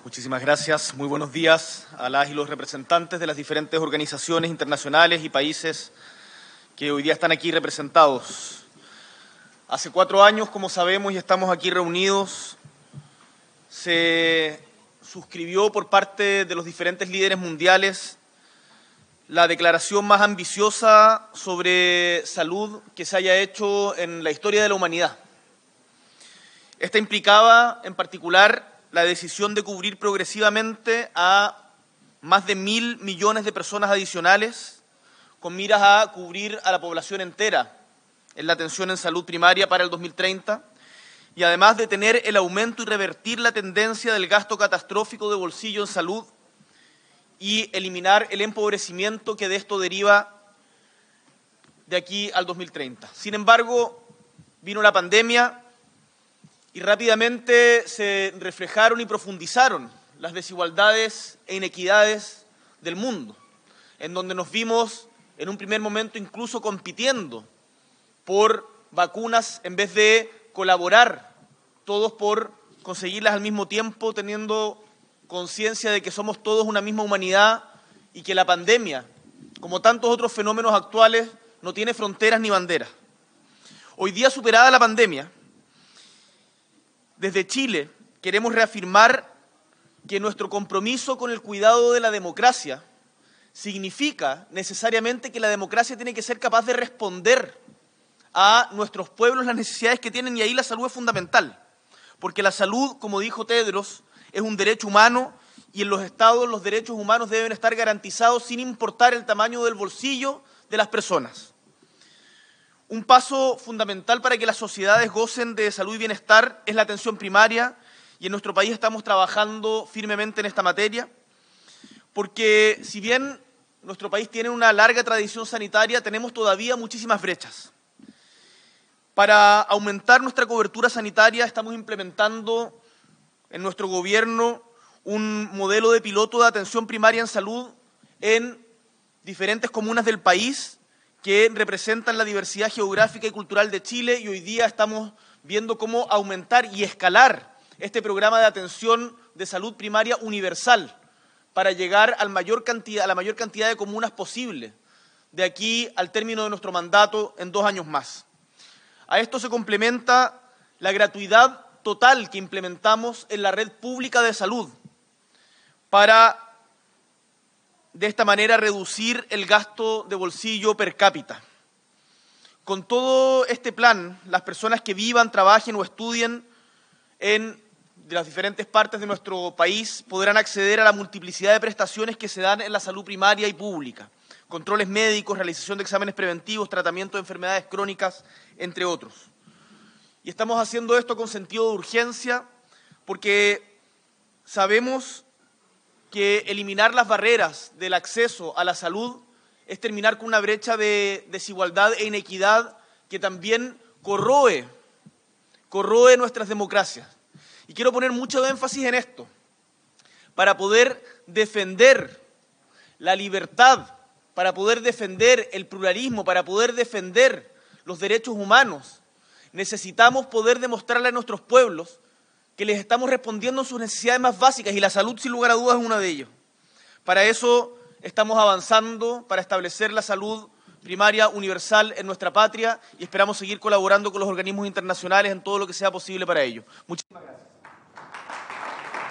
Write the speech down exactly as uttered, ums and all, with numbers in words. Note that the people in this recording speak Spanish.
Muchísimas gracias. Muy buenos días a las y los representantes de las diferentes organizaciones internacionales y países que hoy día están aquí representados. Hace cuatro años, como sabemos, y estamos aquí reunidos, se suscribió por parte de los diferentes líderes mundiales la declaración más ambiciosa sobre salud que se haya hecho en la historia de la humanidad. Esta implicaba, en particular, la decisión de cubrir progresivamente a más de mil millones de personas adicionales, con miras a cubrir a la población entera en la atención en salud primaria para el dos mil treinta, y además detener el aumento y revertir la tendencia del gasto catastrófico de bolsillo en salud y eliminar el empobrecimiento que de esto deriva de aquí al dos mil treinta. Sin embargo, vino la pandemia y rápidamente se reflejaron y profundizaron las desigualdades e inequidades del mundo, en donde nos vimos en un primer momento incluso compitiendo por vacunas en vez de colaborar todos por conseguirlas al mismo tiempo, teniendo conciencia de que somos todos una misma humanidad y que la pandemia, como tantos otros fenómenos actuales, no tiene fronteras ni banderas. Hoy día, superada la pandemia, desde Chile queremos reafirmar que nuestro compromiso con el cuidado de la democracia significa necesariamente que la democracia tiene que ser capaz de responder a nuestros pueblos las necesidades que tienen, y ahí la salud es fundamental, porque la salud, como dijo Tedros, es un derecho humano y en los estados los derechos humanos deben estar garantizados sin importar el tamaño del bolsillo de las personas. Un paso fundamental para que las sociedades gocen de salud y bienestar es la atención primaria, y en nuestro país estamos trabajando firmemente en esta materia, porque si bien nuestro país tiene una larga tradición sanitaria, tenemos todavía muchísimas brechas. Para aumentar nuestra cobertura sanitaria estamos implementando en nuestro gobierno un modelo de piloto de atención primaria en salud en diferentes comunas del país que representan la diversidad geográfica y cultural de Chile, y hoy día estamos viendo cómo aumentar y escalar este programa de atención de salud primaria universal para llegar al mayor cantidad, a la mayor cantidad de comunas posible de aquí al término de nuestro mandato en dos años más. A esto se complementa la gratuidad total que implementamos en la red pública de salud para, de esta manera, reducir el gasto de bolsillo per cápita. Con todo este plan, las personas que vivan, trabajen o estudien en las diferentes partes de nuestro país podrán acceder a la multiplicidad de prestaciones que se dan en la salud primaria y pública: controles médicos, realización de exámenes preventivos, tratamiento de enfermedades crónicas, entre otros. Y estamos haciendo esto con sentido de urgencia porque sabemos que eliminar las barreras del acceso a la salud es terminar con una brecha de desigualdad e inequidad que también corroe, corroe nuestras democracias. Y quiero poner mucho énfasis en esto. Para poder defender la libertad, para poder defender el pluralismo, para poder defender los derechos humanos, necesitamos poder demostrarle a nuestros pueblos que les estamos respondiendo en sus necesidades más básicas, y la salud, sin lugar a dudas, es una de ellas. Para eso estamos avanzando, para establecer la salud primaria universal en nuestra patria, y esperamos seguir colaborando con los organismos internacionales en todo lo que sea posible para ello. Muchísimas gracias.